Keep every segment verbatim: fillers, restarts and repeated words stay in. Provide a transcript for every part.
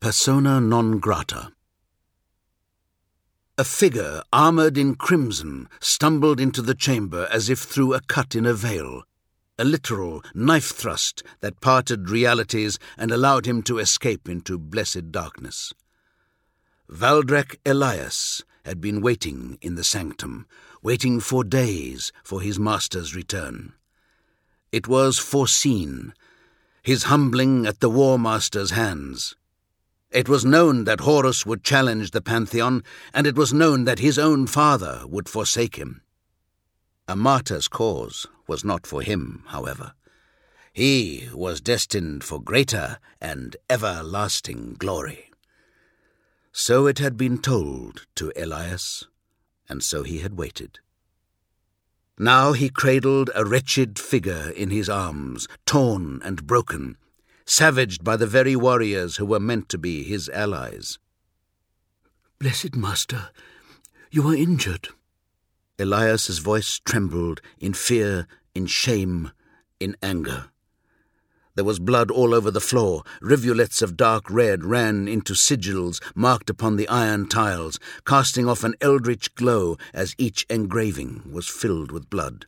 Persona non grata. A figure armoured in crimson stumbled into the chamber as if through a cut in a veil, a literal knife thrust that parted realities and allowed him to escape into blessed darkness. Valdrek Elias had been waiting in the sanctum, waiting for days for his master's return. It was foreseen, his humbling at the War Master's hands. It was known that Horus would challenge the Pantheon, and it was known that his own father would forsake him. A martyr's cause was not for him, however. He was destined for greater and everlasting glory. So it had been told to Elias, and so he had waited. Now he cradled a wretched figure in his arms, torn and broken, savaged by the very warriors who were meant to be his allies. "Blessed Master, you are injured." Elias's voice trembled in fear, in shame, in anger. There was blood all over the floor. Rivulets of dark red ran into sigils marked upon the iron tiles, casting off an eldritch glow as each engraving was filled with blood.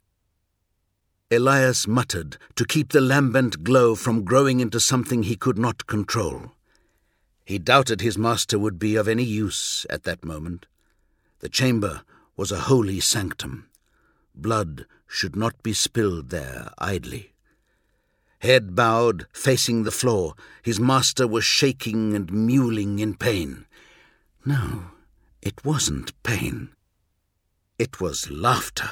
Elias muttered to keep the lambent glow from growing into something he could not control. He doubted his master would be of any use at that moment. The chamber was a holy sanctum. Blood should not be spilled there idly. Head bowed, facing the floor, his master was shaking and mewling in pain. No, it wasn't pain. It was laughter.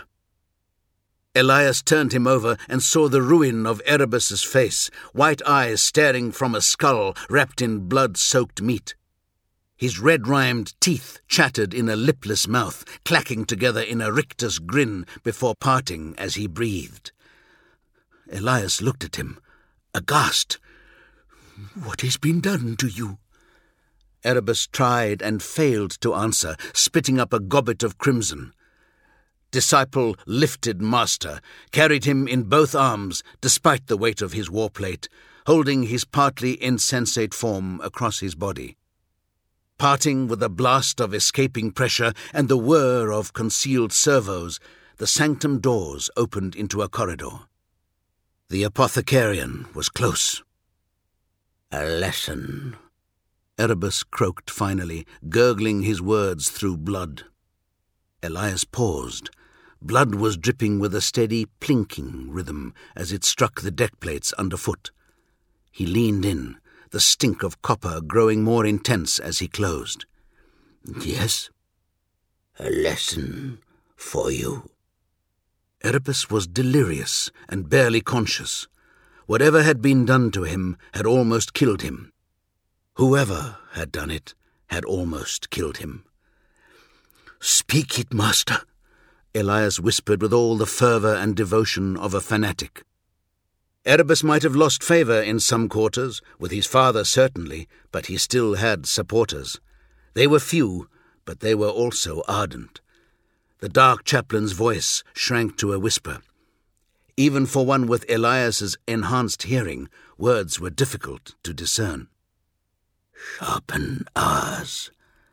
Elias turned him over and saw the ruin of Erebus's face, white eyes staring from a skull wrapped in blood-soaked meat. His red-rimed teeth chattered in a lipless mouth, clacking together in a rictus grin before parting as he breathed. Elias looked at him, aghast. "What has been done to you?" Erebus tried and failed to answer, spitting up a gobbet of crimson. Disciple lifted Master, carried him in both arms, despite the weight of his warplate, holding his partly insensate form across his body. Parting with a blast of escaping pressure and the whir of concealed servos, the sanctum doors opened into a corridor. The apothecarian was close. "A lesson," Erebus croaked finally, gurgling his words through blood. Elias paused. Blood was dripping with a steady plinking rhythm as it struck the deck plates underfoot. He leaned in, the stink of copper growing more intense as he closed. "Yes?" "A lesson for you." Erebus was delirious and barely conscious. Whatever had been done to him had almost killed him. Whoever had done it had almost killed him. "Speak it, Master," Elias whispered with all the fervour and devotion of a fanatic. Erebus might have lost favour in some quarters, with his father certainly, but he still had supporters. They were few, but they were also ardent. The dark chaplain's voice shrank to a whisper. Even for one with Elias's enhanced hearing, words were difficult to discern. "Sharpen ours,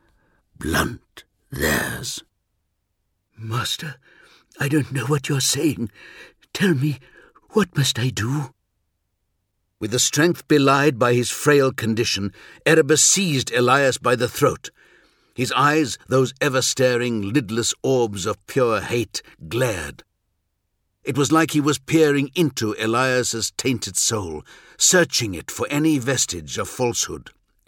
blunt theirs." "Master, I don't know what you're saying. Tell me, what must I do?" With the strength belied by his frail condition, Erebus seized Elias by the throat. His eyes, those ever-staring, lidless orbs of pure hate, glared. It was like he was peering into Elias's tainted soul, searching it for any vestige of falsehood.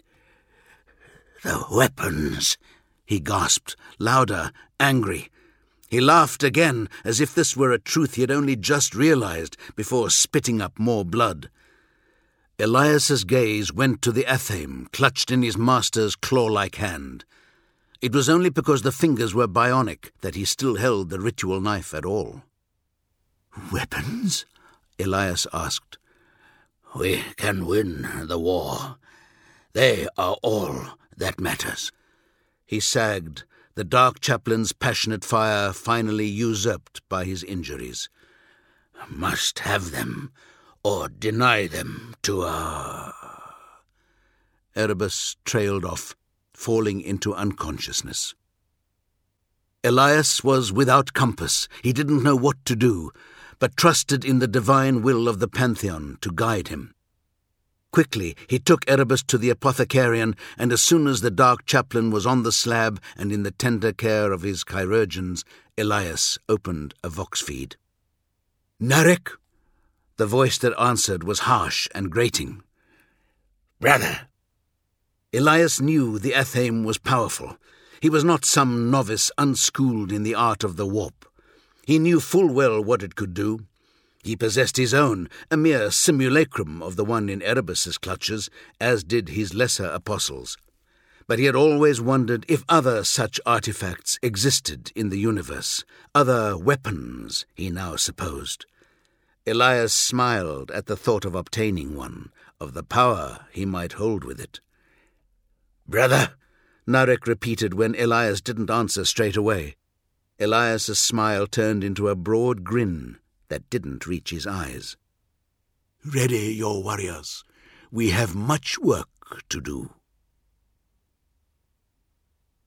"The weapons," he gasped, louder, angry. He laughed again, as if this were a truth he had only just realized, before spitting up more blood. Elias's gaze went to the athame clutched in his master's claw-like hand. It was only because the fingers were bionic that he still held the ritual knife at all. "Weapons?" Elias asked. "We can win the war. They are all that matters." He sagged, the dark chaplain's passionate fire finally usurped by his injuries. "Must have them, or deny them to our..." Erebus trailed off, falling into unconsciousness. Elias was without compass. He didn't know what to do, but trusted in the divine will of the Pantheon to guide him. Quickly, he took Erebus to the apothecarian, and as soon as the dark chaplain was on the slab and in the tender care of his chirurgeons, Elias opened a vox feed. "Narek?" The voice that answered was harsh and grating. "Brother." Elias knew the athame was powerful. He was not some novice unschooled in the art of the warp. He knew full well what it could do. He possessed his own, a mere simulacrum of the one in Erebus's clutches, as did his lesser apostles. But he had always wondered if other such artifacts existed in the universe, other weapons, he now supposed. Elias smiled at the thought of obtaining one, of the power he might hold with it. "Brother," Narek repeated when Elias didn't answer straight away. Elias's smile turned into a broad grin that didn't reach his eyes. "Ready your warriors. We have much work to do."